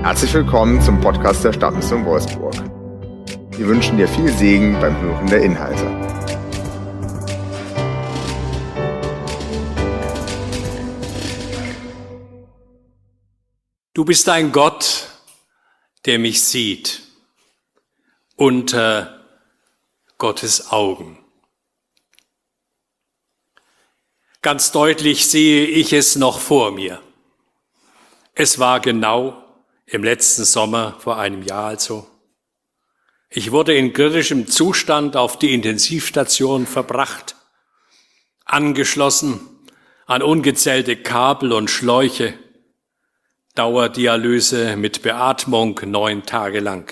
Herzlich willkommen zum Podcast der Stadtmission Wolfsburg. Wir wünschen dir viel Segen beim Hören der Inhalte. Du bist ein Gott, der mich sieht, unter Gottes Augen. Ganz deutlich sehe ich es noch vor mir. Es war genau im letzten Sommer, vor einem Jahr also. Ich wurde in kritischem Zustand auf die Intensivstation verbracht, angeschlossen an ungezählte Kabel und Schläuche, Dauerdialyse mit Beatmung 9 Tage lang.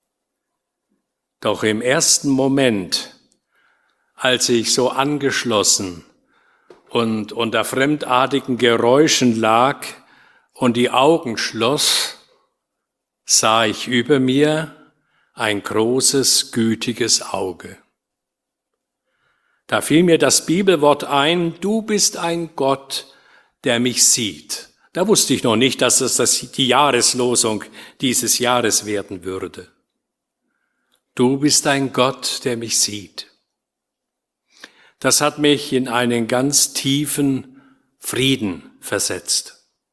Doch im ersten Moment, als ich so angeschlossen und unter fremdartigen Geräuschen lag und die Augen schloss, sah ich über mir ein großes, gütiges Auge. Da fiel mir das Bibelwort ein, du bist ein Gott, der mich sieht. Da wusste ich noch nicht, dass es die Jahreslosung dieses Jahres werden würde. Du bist ein Gott, der mich sieht. Das hat mich in einen ganz tiefen Frieden versetzt.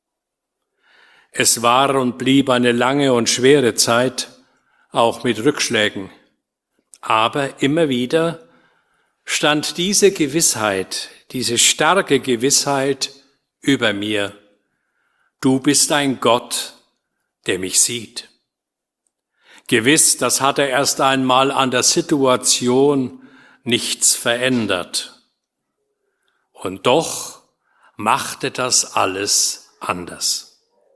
Es war und blieb eine lange und schwere Zeit, auch mit Rückschlägen. Aber immer wieder stand diese Gewissheit, diese starke Gewissheit über mir. Du bist ein Gott, der mich sieht. Gewiss, das hatte erst einmal an der Situation nichts verändert. Und doch machte das alles anders.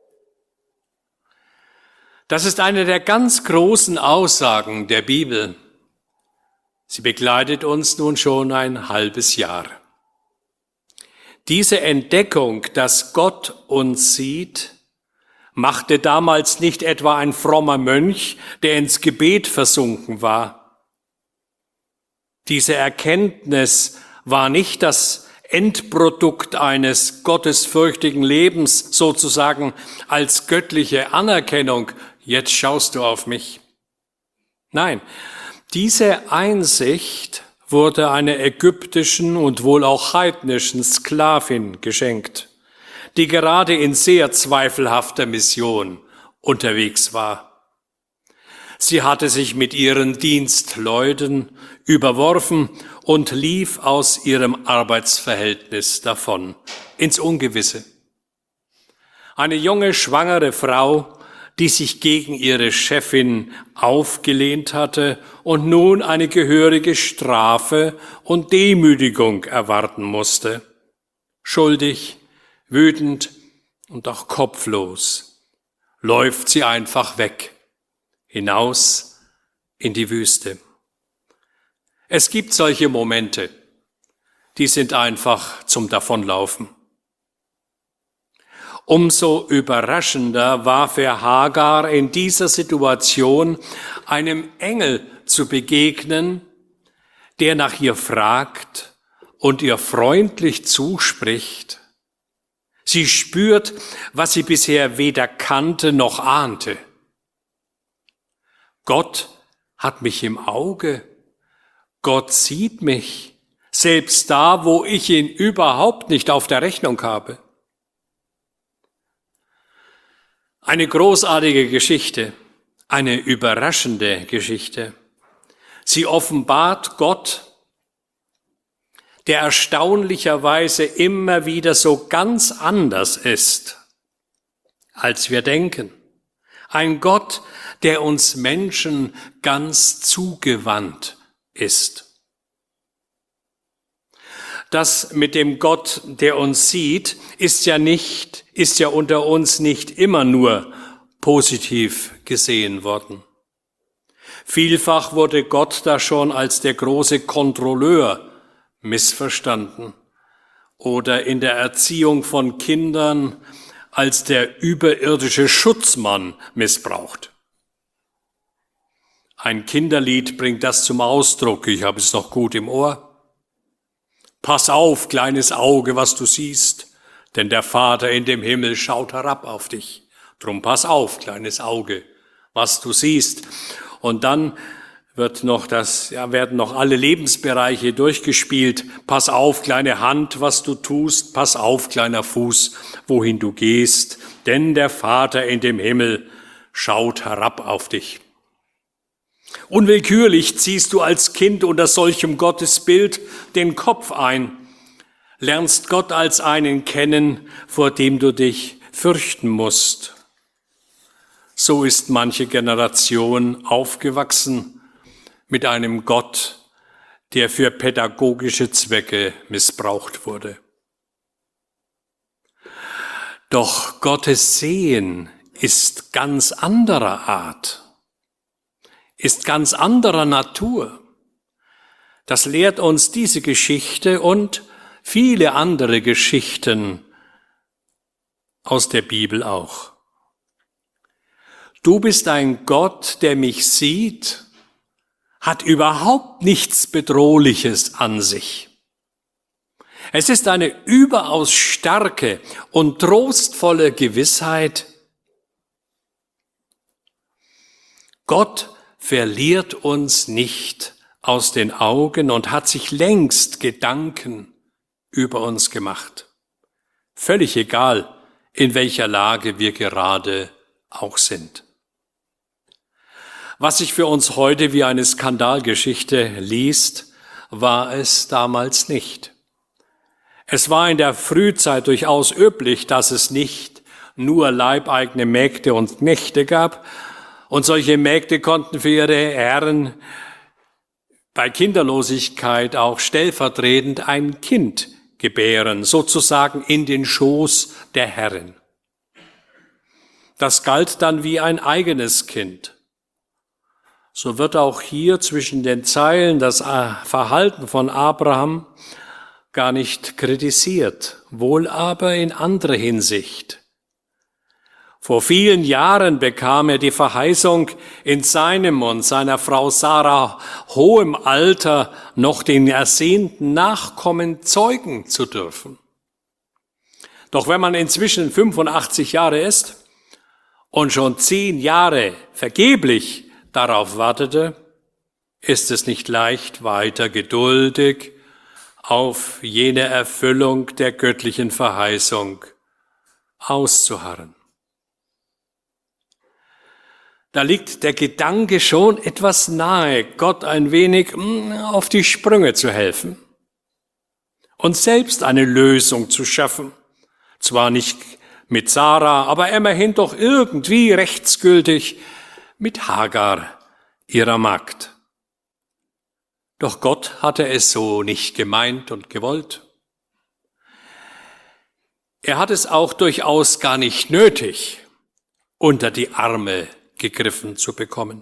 Das ist eine der ganz großen Aussagen der Bibel. Sie begleitet uns nun schon ein halbes Jahr. Diese Entdeckung, dass Gott uns sieht, machte damals nicht etwa ein frommer Mönch, der ins Gebet versunken war. Diese Erkenntnis war nicht das Endprodukt eines gottesfürchtigen Lebens, sozusagen als göttliche Anerkennung. Jetzt schaust du auf mich. Nein, diese Einsicht wurde einer ägyptischen und wohl auch heidnischen Sklavin geschenkt, die gerade in sehr zweifelhafter Mission unterwegs war. Sie hatte sich mit ihren Dienstleuten überworfen und lief aus ihrem Arbeitsverhältnis davon ins Ungewisse. Eine junge, schwangere Frau, die sich gegen ihre Chefin aufgelehnt hatte und nun eine gehörige Strafe und Demütigung erwarten musste. Schuldig, wütend und auch kopflos läuft sie einfach weg, hinaus in die Wüste. Es gibt solche Momente, die sind einfach zum Davonlaufen. Umso überraschender war für Hagar in dieser Situation, einem Engel zu begegnen, der nach ihr fragt und ihr freundlich zuspricht. Sie spürt, was sie bisher weder kannte noch ahnte. Gott hat mich im Auge. Gott sieht mich, selbst da, wo ich ihn überhaupt nicht auf der Rechnung habe. Eine großartige Geschichte, eine überraschende Geschichte. Sie offenbart Gott, der erstaunlicherweise immer wieder so ganz anders ist, als wir denken. Ein Gott, der uns Menschen ganz zugewandt ist. Das mit dem Gott, der uns sieht, ist ja unter uns nicht immer nur positiv gesehen worden. Vielfach wurde Gott da schon als der große Kontrolleur missverstanden oder in der Erziehung von Kindern als der überirdische Schutzmann missbraucht. Ein Kinderlied bringt das zum Ausdruck, ich habe es noch gut im Ohr. Pass auf, kleines Auge, was du siehst, denn der Vater in dem Himmel schaut herab auf dich. Drum pass auf, kleines Auge, was du siehst. Und dann werden noch alle Lebensbereiche durchgespielt. Pass auf, kleine Hand, was du tust. Pass auf, kleiner Fuß, wohin du gehst. Denn der Vater in dem Himmel schaut herab auf dich. Unwillkürlich ziehst du als Kind unter solchem Gottesbild den Kopf ein, lernst Gott als einen kennen, vor dem du dich fürchten musst. So ist manche Generation aufgewachsen mit einem Gott, der für pädagogische Zwecke missbraucht wurde. Doch Gottes Sehen ist ganz anderer Art, ist ganz anderer Natur. Das lehrt uns diese Geschichte und viele andere Geschichten aus der Bibel auch. Du bist ein Gott, der mich sieht, hat überhaupt nichts Bedrohliches an sich. Es ist eine überaus starke und trostvolle Gewissheit. Gott verliert uns nicht aus den Augen und hat sich längst Gedanken über uns gemacht. Völlig egal, in welcher Lage wir gerade auch sind. Was sich für uns heute wie eine Skandalgeschichte liest, war es damals nicht. Es war in der Frühzeit durchaus üblich, dass es nicht nur leibeigene Mägde und Knechte gab, und solche Mägde konnten für ihre Herren bei Kinderlosigkeit auch stellvertretend ein Kind gebären, sozusagen in den Schoß der Herrin. Das galt dann wie ein eigenes Kind. So wird auch hier zwischen den Zeilen das Verhalten von Abraham gar nicht kritisiert, wohl aber in anderer Hinsicht. Vor vielen Jahren bekam er die Verheißung, in seinem und seiner Frau Sarah hohem Alter noch den ersehnten Nachkommen zeugen zu dürfen. Doch wenn man inzwischen 85 Jahre ist und schon 10 Jahre vergeblich darauf wartete, ist es nicht leicht, weiter geduldig auf jene Erfüllung der göttlichen Verheißung auszuharren. Da liegt der Gedanke schon etwas nahe, Gott ein wenig auf die Sprünge zu helfen und selbst eine Lösung zu schaffen. Zwar nicht mit Sarah, aber immerhin doch irgendwie rechtsgültig mit Hagar, ihrer Magd. Doch Gott hatte es so nicht gemeint und gewollt. Er hat es auch durchaus gar nicht nötig, unter die Arme gegriffen zu bekommen.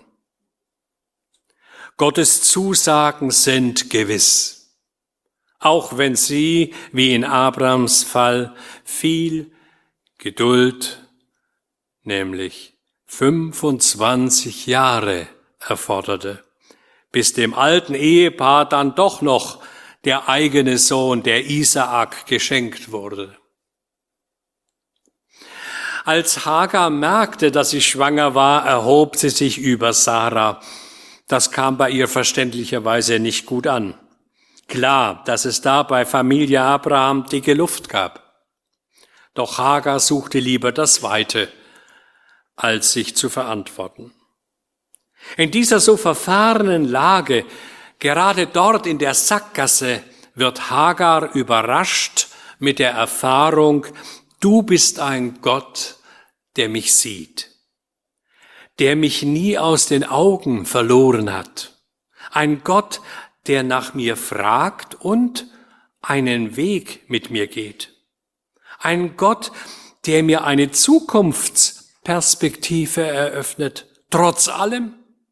Gottes Zusagen sind gewiss, auch wenn sie, wie in Abrahams Fall, viel Geduld, nämlich 25 Jahre erforderte, bis dem alten Ehepaar dann doch noch der eigene Sohn, der Isaak, geschenkt wurde. Als Hagar merkte, dass sie schwanger war, erhob sie sich über Sarah. Das kam bei ihr verständlicherweise nicht gut an. Klar, dass es da bei Familie Abraham dicke Luft gab. Doch Hagar suchte lieber das Weite, als sich zu verantworten. In dieser so verfahrenen Lage, gerade dort in der Sackgasse, wird Hagar überrascht mit der Erfahrung, du bist ein Gott, der mich sieht, der mich nie aus den Augen verloren hat. Ein Gott, der nach mir fragt und einen Weg mit mir geht. Ein Gott, der mir eine Zukunftsperspektive eröffnet, trotz allem.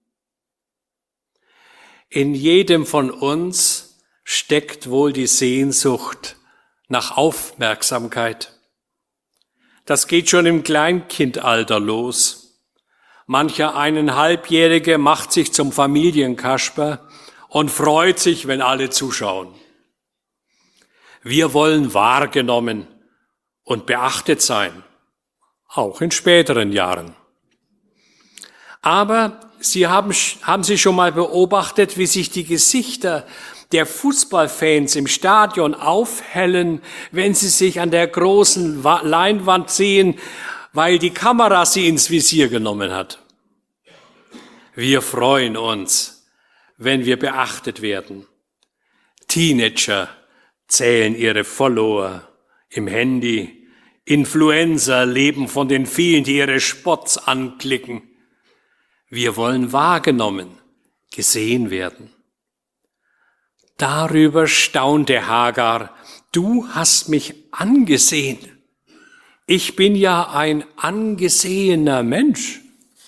In jedem von uns steckt wohl die Sehnsucht nach Aufmerksamkeit. Das geht schon im Kleinkindalter los. Mancher 1,5-Jährige macht sich zum Familienkasper und freut sich, wenn alle zuschauen. Wir wollen wahrgenommen und beachtet sein, auch in späteren Jahren. Aber haben Sie schon mal beobachtet, wie sich die Gesichter der Fußballfans im Stadion aufhellen, wenn sie sich an der großen Leinwand sehen, weil die Kamera sie ins Visier genommen hat? Wir freuen uns, wenn wir beachtet werden. Teenager zählen ihre Follower im Handy. Influencer leben von den vielen, die ihre Spots anklicken. Wir wollen wahrgenommen, gesehen werden. Darüber staunte Hagar: Du hast mich angesehen. Ich bin ja ein angesehener Mensch.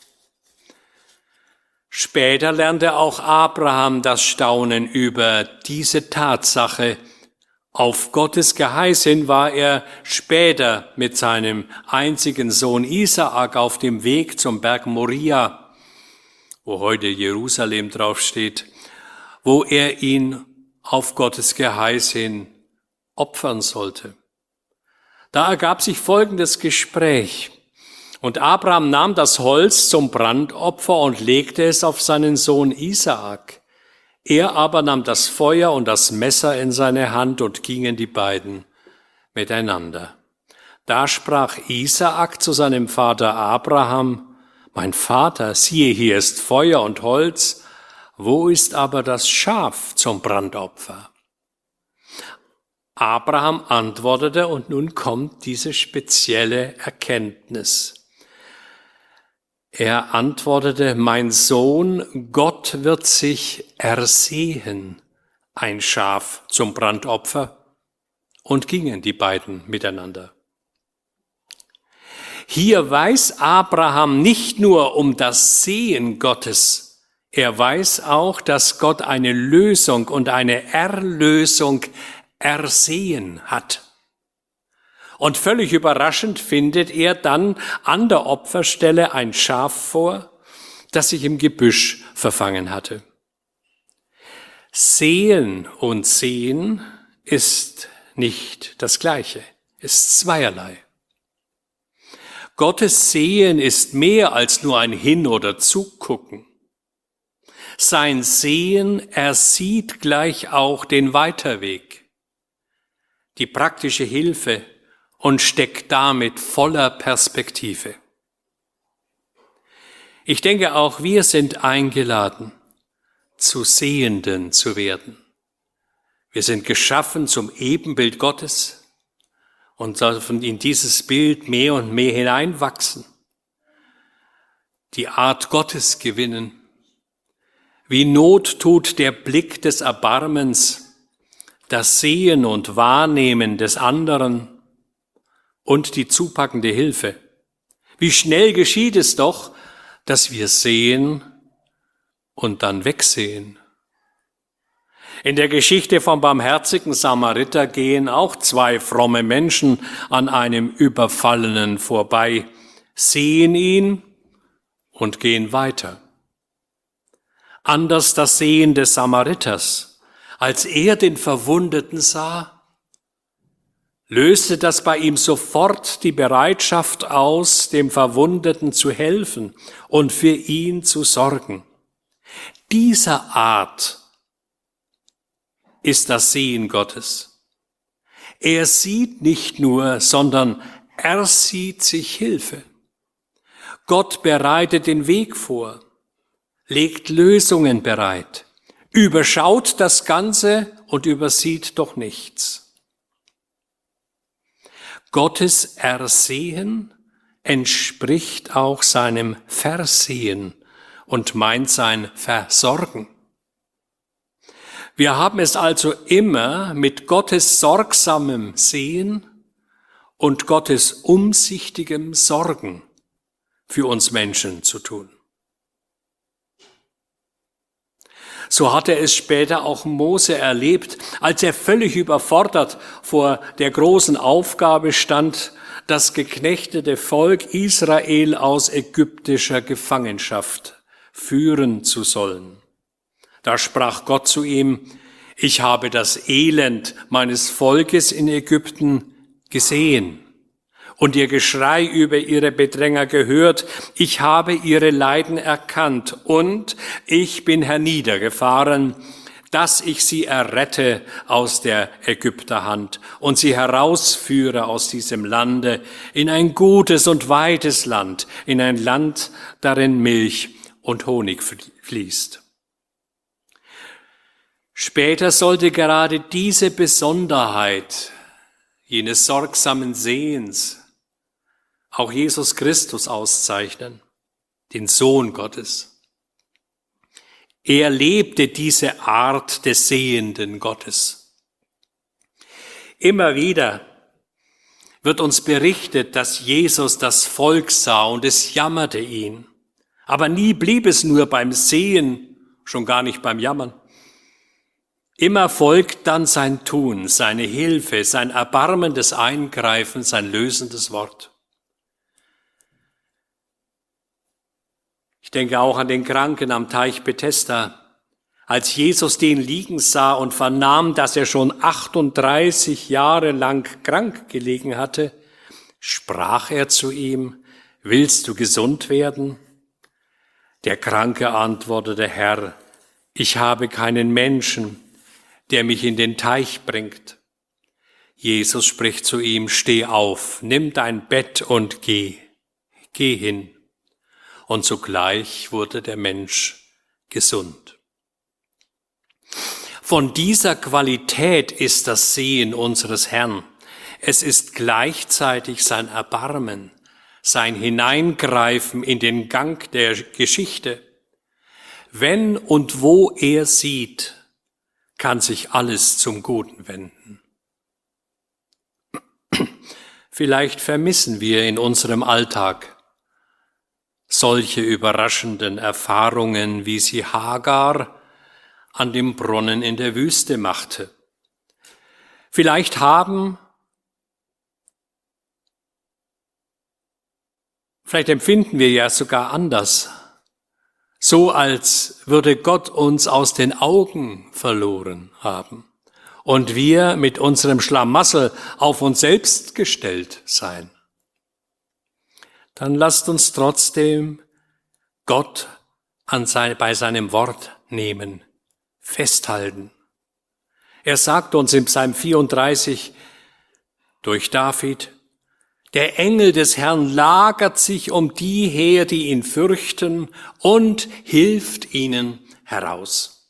Später lernte auch Abraham das Staunen über diese Tatsache. Auf Gottes Geheiß hin war er später mit seinem einzigen Sohn Isaak auf dem Weg zum Berg Moria, wo heute Jerusalem draufsteht, wo er ihn auf Gottes Geheiß hin opfern sollte. Da ergab sich folgendes Gespräch. Und Abraham nahm das Holz zum Brandopfer und legte es auf seinen Sohn Isaak. Er aber nahm das Feuer und das Messer in seine Hand und gingen die beiden miteinander. Da sprach Isaak zu seinem Vater Abraham: Mein Vater, siehe, hier ist Feuer und Holz, wo ist aber das Schaf zum Brandopfer? Abraham antwortete, und nun kommt diese spezielle Erkenntnis. Er antwortete: Mein Sohn, Gott wird sich ersehen, ein Schaf zum Brandopfer. Und gingen die beiden miteinander. Hier weiß Abraham nicht nur um das Sehen Gottes, er weiß auch, dass Gott eine Lösung und eine Erlösung ersehen hat. Und völlig überraschend findet er dann an der Opferstelle ein Schaf vor, das sich im Gebüsch verfangen hatte. Sehen und Sehen ist nicht das Gleiche, ist zweierlei. Gottes Sehen ist mehr als nur ein Hin- oder Zugucken. Sein Sehen, er sieht gleich auch den Weiterweg, die praktische Hilfe, und steckt damit voller Perspektive. Ich denke, auch wir sind eingeladen, zu Sehenden zu werden. Wir sind geschaffen zum Ebenbild Gottes und dürfen in dieses Bild mehr und mehr hineinwachsen, die Art Gottes gewinnen. Wie Not tut der Blick des Erbarmens, das Sehen und Wahrnehmen des anderen und die zupackende Hilfe. Wie schnell geschieht es doch, dass wir sehen und dann wegsehen. In der Geschichte vom barmherzigen Samariter gehen auch zwei fromme Menschen an einem Überfallenen vorbei, sehen ihn und gehen weiter. Anders das Sehen des Samariters. Als er den Verwundeten sah, löste das bei ihm sofort die Bereitschaft aus, dem Verwundeten zu helfen und für ihn zu sorgen. Dieser Art ist das Sehen Gottes. Er sieht nicht nur, sondern er sieht sich Hilfe. Gott bereitet den Weg vor, legt Lösungen bereit, überschaut das Ganze und übersieht doch nichts. Gottes Ersehen entspricht auch seinem Versehen und meint sein Versorgen. Wir haben es also immer mit Gottes sorgsamem Sehen und Gottes umsichtigem Sorgen für uns Menschen zu tun. So hatte es später auch Mose erlebt, als er völlig überfordert vor der großen Aufgabe stand, das geknechtete Volk Israel aus ägyptischer Gefangenschaft führen zu sollen. Da sprach Gott zu ihm: Ich habe das Elend meines Volkes in Ägypten gesehen und ihr Geschrei über ihre Bedränger gehört. Ich habe ihre Leiden erkannt und ich bin herniedergefahren, dass ich sie errette aus der Ägypterhand und sie herausführe aus diesem Lande in ein gutes und weites Land, in ein Land, darin Milch und Honig fließt. Später sollte gerade diese Besonderheit jenes sorgsamen Sehens auch Jesus Christus auszeichnen, den Sohn Gottes. Er lebte diese Art des sehenden Gottes. Immer wieder wird uns berichtet, dass Jesus das Volk sah und es jammerte ihn. Aber nie blieb es nur beim Sehen, schon gar nicht beim Jammern. Immer folgt dann sein Tun, seine Hilfe, sein erbarmendes Eingreifen, sein lösendes Wort. Ich denke auch an den Kranken am Teich Bethesda. Als Jesus den liegen sah und vernahm, dass er schon 38 Jahre lang krank gelegen hatte, sprach er zu ihm: Willst du gesund werden? Der Kranke antwortete: Herr, ich habe keinen Menschen, der mich in den Teich bringt. Jesus spricht zu ihm: Steh auf, nimm dein Bett und geh. Geh hin. Und sogleich wurde der Mensch gesund. Von dieser Qualität ist das Sehen unseres Herrn. Es ist gleichzeitig sein Erbarmen, sein Hineingreifen in den Gang der Geschichte. Wenn und wo er sieht, kann sich alles zum Guten wenden. Vielleicht vermissen wir in unserem Alltag solche überraschenden Erfahrungen, wie sie Hagar an dem Brunnen in der Wüste machte. Vielleicht empfinden wir ja sogar anders, so als würde Gott uns aus den Augen verloren haben und wir mit unserem Schlamassel auf uns selbst gestellt sein. Dann lasst uns trotzdem Gott bei seinem Wort nehmen, festhalten. Er sagt uns im Psalm 34 durch David: Der Engel des Herrn lagert sich um die her, die ihn fürchten, und hilft ihnen heraus.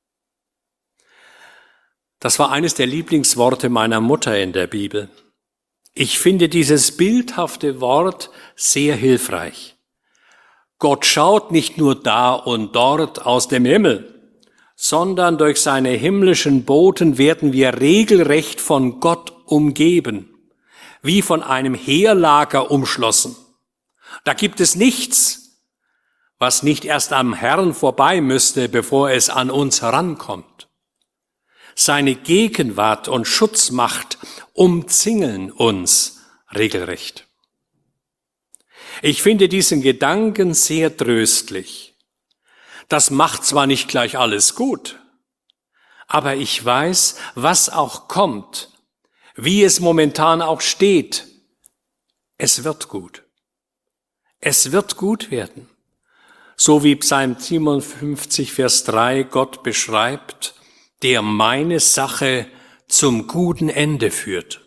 Das war eines der Lieblingsworte meiner Mutter in der Bibel. Ich finde dieses bildhafte Wort sehr hilfreich. Gott schaut nicht nur da und dort aus dem Himmel, sondern durch seine himmlischen Boten werden wir regelrecht von Gott umgeben, wie von einem Heerlager umschlossen. Da gibt es nichts, was nicht erst am Herrn vorbei müsste, bevor es an uns herankommt. Seine Gegenwart und Schutzmacht umzingeln uns regelrecht. Ich finde diesen Gedanken sehr tröstlich. Das macht zwar nicht gleich alles gut, aber ich weiß, was auch kommt, wie es momentan auch steht. Es wird gut. Es wird gut werden. So wie Psalm 57, Vers 3 Gott beschreibt, der meine Sache zum guten Ende führt.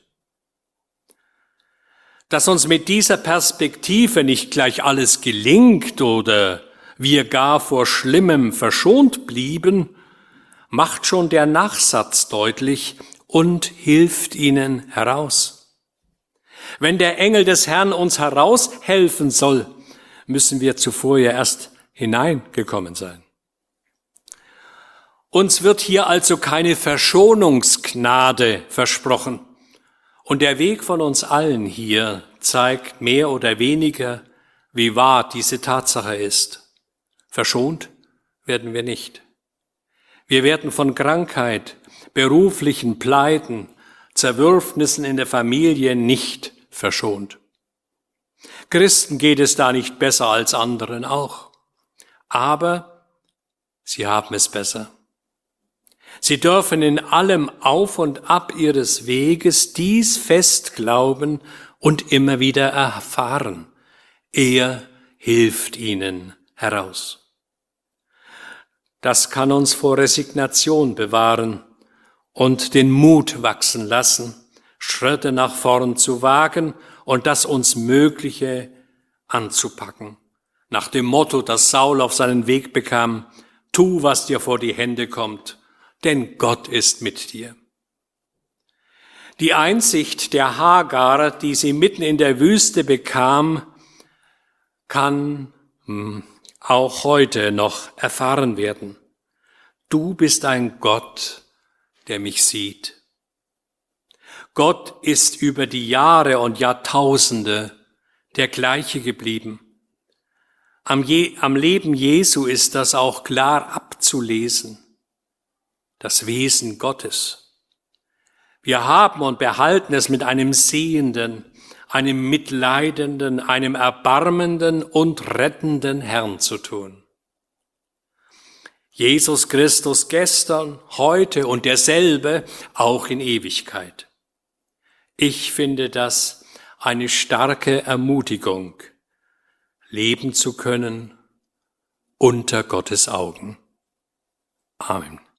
Dass uns mit dieser Perspektive nicht gleich alles gelingt oder wir gar vor Schlimmem verschont blieben, macht schon der Nachsatz deutlich und hilft ihnen heraus. Wenn der Engel des Herrn uns heraushelfen soll, müssen wir zuvor ja erst hineingekommen sein. Uns wird hier also keine Verschonungsgnade versprochen. Und der Weg von uns allen hier zeigt mehr oder weniger, wie wahr diese Tatsache ist. Verschont werden wir nicht. Wir werden von Krankheit, beruflichen Pleiten, Zerwürfnissen in der Familie nicht verschont. Christen geht es da nicht besser als anderen auch. Aber sie haben es besser. Sie dürfen in allem Auf und Ab ihres Weges dies fest glauben und immer wieder erfahren, er hilft ihnen heraus. Das kann uns vor Resignation bewahren und den Mut wachsen lassen, Schritte nach vorn zu wagen und das uns Mögliche anzupacken. Nach dem Motto, das Saul auf seinen Weg bekam, tu, was dir vor die Hände kommt, denn Gott ist mit dir. Die Einsicht der Hagar, die sie mitten in der Wüste bekam, kann auch heute noch erfahren werden. Du bist ein Gott, der mich sieht. Gott ist über die Jahre und Jahrtausende der gleiche geblieben. Am Leben Jesu ist das auch klar abzulesen, das Wesen Gottes. Wir haben und behalten es mit einem sehenden, einem mitleidenden, einem erbarmenden und rettenden Herrn zu tun. Jesus Christus gestern, heute und derselbe auch in Ewigkeit. Ich finde das eine starke Ermutigung, leben zu können unter Gottes Augen. Amen.